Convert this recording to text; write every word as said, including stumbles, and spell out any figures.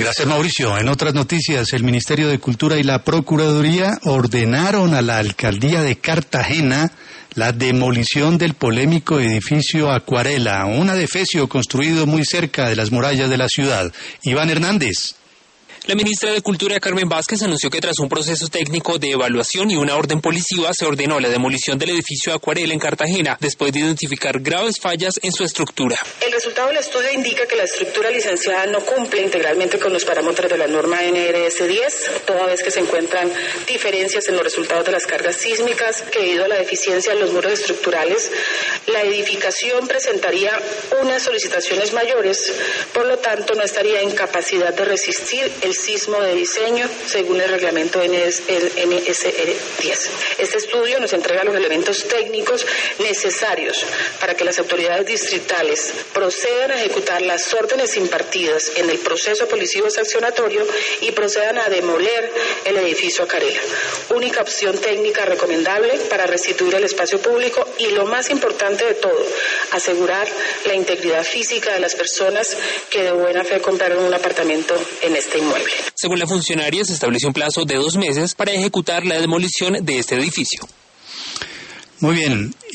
Gracias, Mauricio. En otras noticias, el Ministerio de Cultura y la Procuraduría ordenaron a la Alcaldía de Cartagena la demolición del polémico edificio Acuarela, un adefesio construido muy cerca de las murallas de la ciudad. Iván Hernández. La ministra de Cultura, Carmen Vázquez, anunció que tras un proceso técnico de evaluación y una orden policiva se ordenó la demolición del edificio Acuarela en Cartagena, después de identificar graves fallas en su estructura. El resultado del estudio indica que la estructura licenciada no cumple integralmente con los parámetros de la norma N R S diez, toda vez que se encuentran diferencias en los resultados de las cargas sísmicas, que debido a la deficiencia en los muros estructurales, la edificación presentaría unas solicitaciones mayores, por lo tanto no estaría en capacidad de resistir el sismo de diseño según el reglamento N S R diez. Este estudio nos entrega los elementos técnicos necesarios para que las autoridades distritales procedan a ejecutar las órdenes impartidas en el proceso policivo sancionatorio y procedan a demoler el edificio Acuarela, única opción técnica recomendable para restituir el espacio público y, lo más importante de todo, asegurar la integridad física de las personas que de buena fe compraron un apartamento en este inmueble. Según la funcionaria, se estableció un plazo de dos meses para ejecutar la demolición de este edificio. Muy bien.